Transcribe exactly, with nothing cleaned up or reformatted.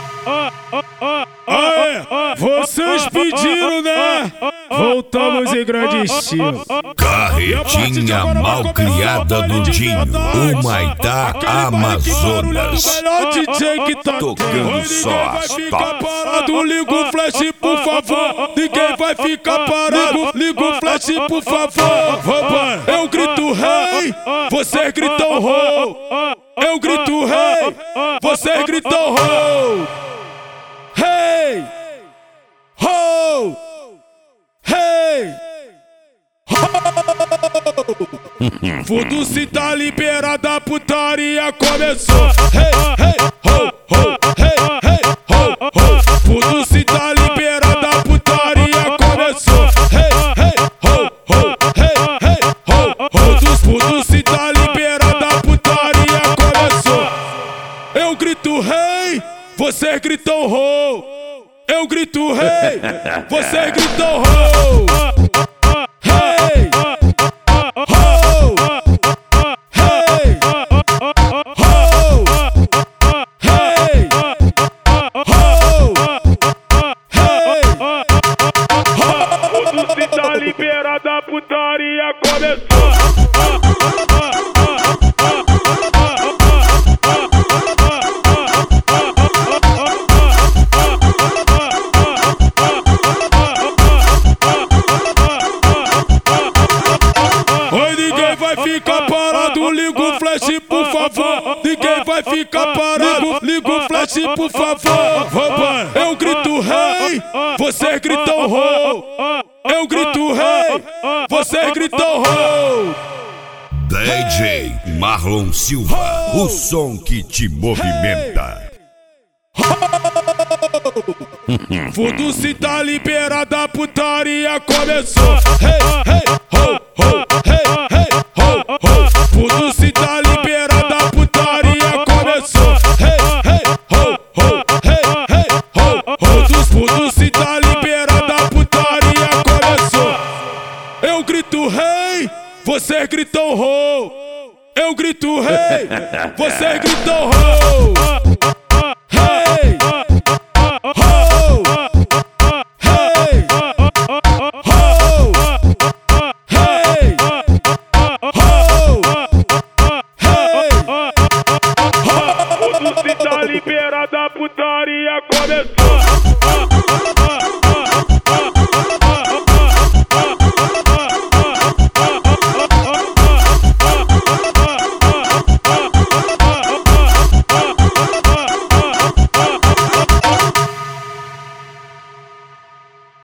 Aê, vocês pediram, né? Voltamos em grande estilo. Carretinha malcriada do Dinho, o Maitá Amazonas. O melhor D J que tá tocando só as tops. parado, liga o flash, por favor. Ninguém vai ficar parado. Liga o flash, por favor. Eu grito rei, você gritou ho. Eu grito rei, você gritou ho. Hey, ho, hey, ho. Fundo-se tá liberada, a putaria começou. Hey, hey, ho, ho, hey, hey, ho, ho. Fundo-se tá liberada, a putaria começou. Hey, hey, ho, ho, hey, hey, ho, ho. Fundo-se tá liberada, a putaria começou. Eu grito rei, você gritou ho. Eu grito rei, você gritou ho. Hey, ho, hey, ho, hey, ho, hey, ho. Tudo se tá liberado, a putaria começou. Fica parado, liga o flash, por favor. Ninguém vai ficar parado. Liga o flash, por favor. Eu grito rei, você gritou ho. Eu grito rei, você gritou ho. D J Marlon Silva, o som que te movimenta. Fundo-se tá liberada, a putaria começou. Hey, hey, ho, ho, hey, hey, ho, ho. Fundo-se tá liberada, a putaria começou. Hey, hey, ho, ho, hey, hey, ho, ho. Fundo-se tá liberada, a putaria começou. Eu grito rei, você gritou ho. Eu grito rei, você gritou ho. Hey, ho, hey, ho, hey, ho, hey, ho. Tudo se tá liberado, a putaria começou.